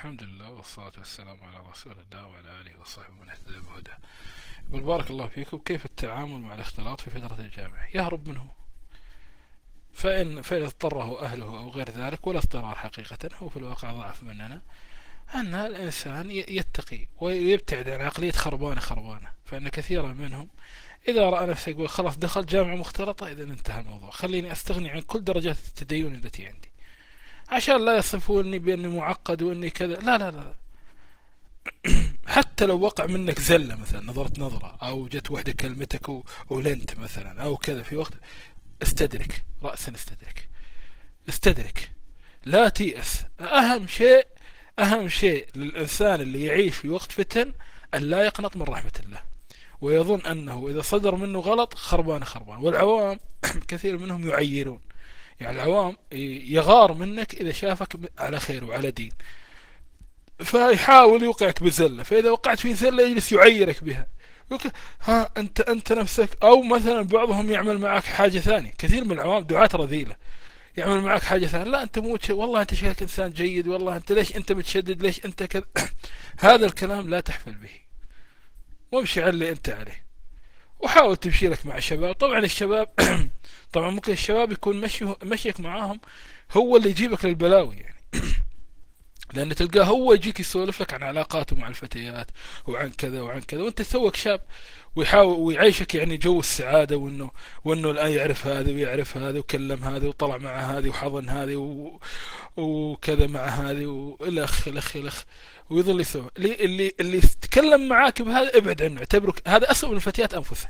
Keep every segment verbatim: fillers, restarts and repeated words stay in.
الحمد لله والصلاة والسلام على رسول الله وعلى آله وصحبه من اهتدى بهداه. يقول بارك الله فيكم، كيف التعامل مع الاختلاط في فترة الجامعة؟ يهرب منه، فإن فإن اضطره أهله أو غير ذلك، ولا اضطرار حقيقة، هو في الواقع ضعف مننا، أن الإنسان يتقي ويبتعد عن عقلية خربانة خربانة. فإن كثيرا منهم إذا رأى نفسه يقول خلاص دخل جامعة مختلطة، إذا انتهى الموضوع، خليني أستغني عن كل درجات التدين التي عندي، عشان لا يصفوني بأني معقد وأني كذا. لا لا لا، حتى لو وقع منك زلة، مثلا نظرت نظرة أو جت واحدة كلمتك و- ولنت مثلا أو كذا في وقت، استدرك رأسا، استدرك استدرك، لا تيأس. أهم شيء أهم شيء للإنسان اللي يعيش في وقت فتن أن لا يقنط من رحمة الله، ويظن أنه إذا صدر منه غلط خربان خربان. والعوام كثير منهم يعيرون، يعني العوام يغار منك إذا شافك على خير وعلى دين، فيحاول يوقعك بزلة، فإذا وقعت في زلة يجلس يعيرك بها. يقول ها أنت أنت نفسك. أو مثلا بعضهم يعمل معك حاجة ثانية، كثير من العوام دعاة رذيلة، يعمل معك حاجة ثانية، لا أنت مو والله أنت شكلك إنسان جيد، والله أنت ليش أنت متشدد، ليش أنت كذا. هذا الكلام لا تحفل به، وامشي على اللي أنت عليه، وحاول تمشي لك مع الشباب. طبعا الشباب طبعا ممكن الشباب يكون مشي مشيك معاهم هو اللي يجيبك للبلاوي، يعني لأن تلقاه هو يجيك يسولف لك عن علاقاته مع الفتيات وعن كذا وعن كذا، وأنت توك شاب، ويحاول ويعيشك يعني جو السعادة، وإنه وإنه الآن يعرف هذا ويعرف هذا وكلم هذا وطلع مع هذه وحضن هذه و... وكذا مع هذه والأخ الأخ الأخ، ويظل يسوي اللي اللي اللي يتكلم معاك بهذا ابعد عنه، اعتبره هذا أسوأ من الفتيات أنفسهن.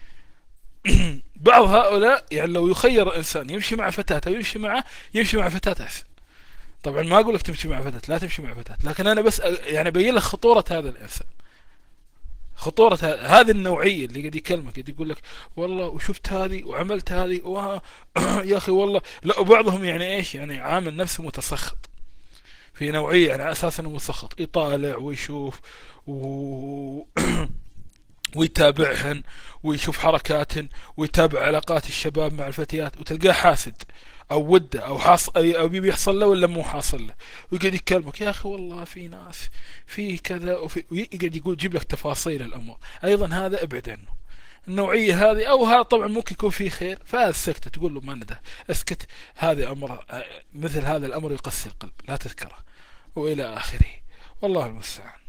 بعض هؤلاء يعني لو يخير الإنسان يمشي مع فتاة أو يمشي معه، يمشي مع فتاة أحسن. طبعا ما اقول لك تمشي مع فتاة، لا تمشي مع فتاة، لكن انا بس يعني ابين لك خطورة هذا الانسان، خطورة هذه النوعية اللي قد يكلمك، قد يقول لك والله وشفت هذه وعملت هذه و... يا اخي والله لا. وبعضهم يعني ايش، يعني عامل نفسه متسخط، في نوعية يعني على اساس انه متسخط، يطالع ويشوف و... ويتابعهن ويشوف حركاتهن ويتابع علاقات الشباب مع الفتيات، وتلقاه حاسد او وده او حاص او بيبي يحصل له ولا مو حاصل له، ويقعد يكلمك يا اخي والله في ناس في كذا، وفي ويقعد يقول يجيب لك تفاصيل الامور. ايضا هذا ابعد عنه، النوعيه هذه. او هذا طبعا ممكن يكون فيه خير، فالسكت تقول له ما ندى اسكت، هذا امر، مثل هذا الامر يقسي القلب، لا تذكره، والى اخره، والله المستعان.